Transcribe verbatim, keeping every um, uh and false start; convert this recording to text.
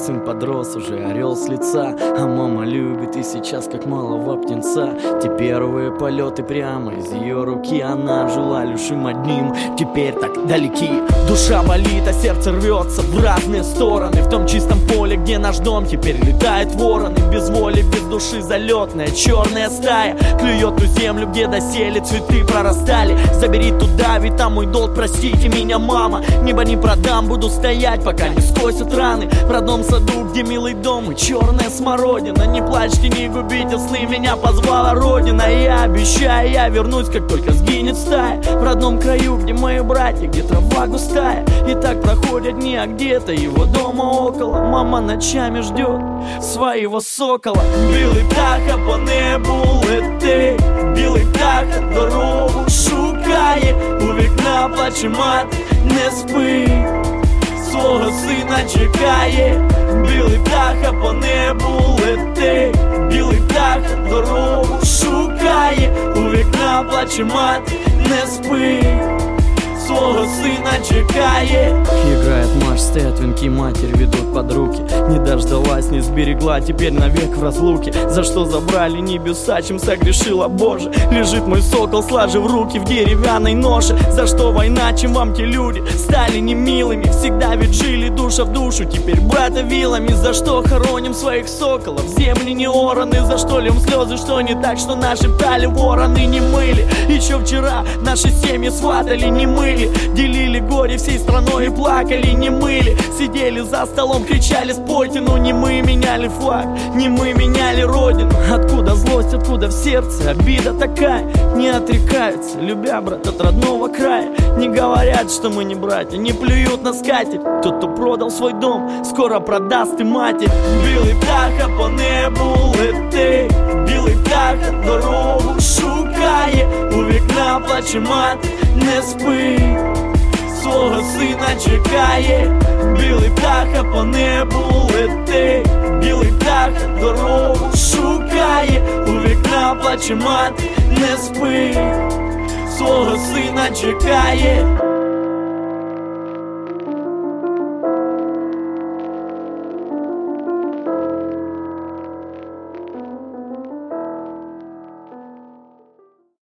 сын подрос уже, орел с лица. А мама любит и сейчас как малого птенца. Те первые полеты прямо из ее руки. Она жила лишь им одним, теперь так далеки. Душа болит, а сердце рвется в разные стороны. В том чистом поле, где наш дом, теперь летают вороны. Без воли, без души залетная черная стая клюет ту землю, где доселе цветы прорастали. Забери туда, ведь там мой долг, простите меня, мама. Небо не продам, буду стоять, пока не скосят раны. В родном саду, где милый дом и черная смородина. Не плачьте, не губите сны, меня позвала родина. Я обещаю, я вернусь, как только сгинет стая. В родном краю, где мои братья, где трава густая. И так проходят дни, а где-то его дома около. Мама ночами ждет своего сокола. Білий птаха по небу летить, білий птаха дорогу шукає. У вікна плаче мати, не спить, свого сина чекає. Білий птаха по небу летить, білий птаха дорогу шукає. У вікна плаче мати, не спить, свого сына чекает. Играет марш, стоят венки, матерь ведут под руки. Не дождалась, не сберегла, теперь навек в разлуке. За что забрали небеса, чем согрешила Боже. Лежит мой сокол, сложив руки в деревянной ноше. За что война, чем вам те люди стали немилыми. Всегда ведь жили душа в душу, теперь брата вилами. За что хороним своих соколов, земли не ораны. За что льем слезы, что не так, что нашептали вороны не мыли. Еще вчера наши семьи сватали, не мыли. Делили горе всей страной и плакали, не мыли. Сидели за столом, кричали спойте, но не мы меняли флаг, не мы меняли родину. Откуда злость, откуда в сердце обида такая? Не отрекаются, любя брат от родного края. Не говорят, что мы не братья, не плюют на скатерть. Тот, кто продал свой дом, скоро продаст и матерь. Білий птаха по небу летить, білий птаха дорогу шукає. У вікна плаче мати, не спить, свого сина чекає. Білий птаха по небу летить, білий птаха дорогу шукає. У вікна плаче мати, не спить, свого сина чекає.